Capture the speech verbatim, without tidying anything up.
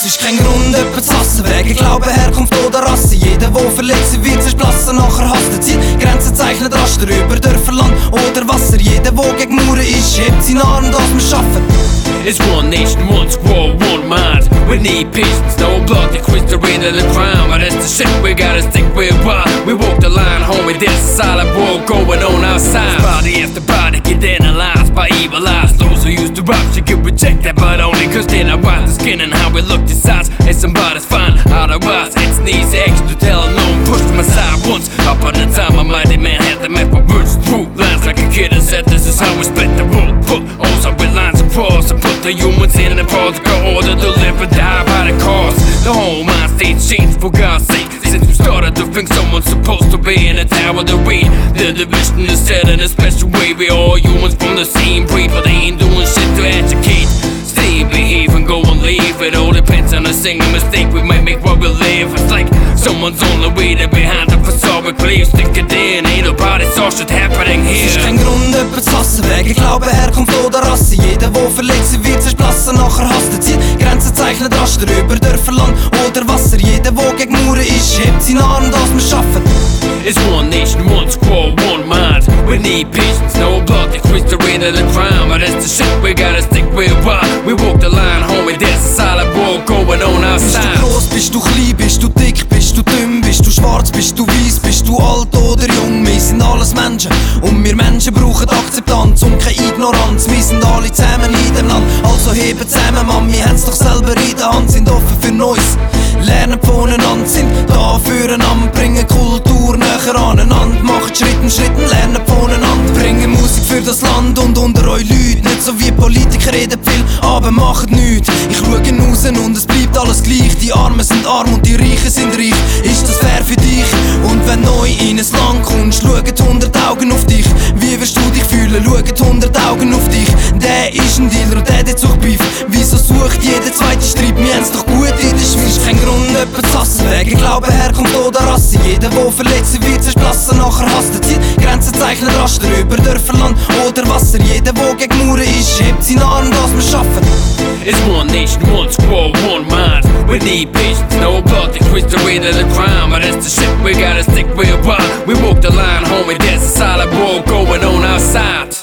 Es ist kein Grund, jemanden zu hassen, wegen Glauben, Herkunft oder Rasse. Jeder, der verletzt wird, zersplassen, nachher hasst er Ziel. Grenzen zeichnet Raster über Dörfer, Land oder Wasser. Jeder, der gegen Mauern ist, hebt seinen Arm, dass wir schaffen. It's one nation, one squad, one mind. We need patience, no blood to quench the rain of the crime. But that's the shit we gotta stick with. Why? We walk the line, homie, there's a solid war going on outside. Body after body get analyzed by evil eyes. Those who used to rob should get rejected, but only cause they're not white. The skin and how we look decides if somebody's fine. Otherwise, it's an easy action to tell no one pushed my side once. Up on the time, a mighty man had to make my words through lines like a kid and said, this is how we split the world. Put also with lines of pause and put the humans in the political order to live and die by the cause. The whole mind state changed for God's sake. Since we started to think someone's supposed to be in a tower to read. The division is set in a special way. We all humans from the same breed, but they ain't doing shit to educate. Stay, behave and go and leave. It all depends on a single mistake we might make while we live. It's like someone's on the way to behind the facade with beliefs. Stick it in, ain't nobody saw shit happening here. Es ist kein Grund, jemanden zu hassen, wegen Glauben, Herkunft oder Rasse. Jeder, der verletzt wird, zersplassen, nachher hasst er Ziel. Grenzen zeichnet Raster über Dörfer, Land oder Wasser. Jeder, der gegen Mauern ist, hebt seinen Arm, dass wir schaffen. It's one nation, one squad, one mind. We need patience, no blood to quench the rain of the crime. But that's the shit we gotta stick with. Why? We walk the line, homie, there's a solid war going on outside. Bist du groß, bist du klein, bist du dick, bist du dünn, bist du schwarz, bist du weiß, bist du alt oder jung. Wir sind alles Menschen und wir Menschen brauchen Akzeptanz und keine Ignoranz. Wir sind alle zusammen in dem Land, also heben zusammen, Mann. Wir haben's doch selber in der Hand, sind offen für Neues, lernen voneinander, sind da füreinander, bringen Kultur näher aneinander, machen Schritt und Schritt und lernen voneinander, bringen Musik für das Land und unter euch Leute. Nicht so wie Politiker reden viel, aber machen nichts. Ich schaue raus und es bleibt alles gleich. Die Armen sind arm und die Reichen sind reich. Ist das fair für dich? Und wenn neu in ein Land kommst, schauen hundert Augen auf dich. Wie wirst du dich fühlen? Schauen hundert Augen auf dich. Der ist ein Dealer und der sucht Beef. Wieso sucht jeder zweite Streit? Wir haben's doch gut in der Schweiz. Kein Grund, jemanden zu hassen, wegen Glauben, Herkunft oder Rasse. Jeder, der verletzt wird, zersplassen, nachher hasst er Ziel. Grenzen zeichnen Raster über Dörfer, Land oder Wasser. Jeder, der gegen Mauern ist, hebt seinen Arm, dass wir schaffen. It's one nation, one squad, one mind. We need patience, no blood to quench the rain of the crime. But that's the shit we gotta stick with. Why? We walk the line, homie, there's a solid war going on outside.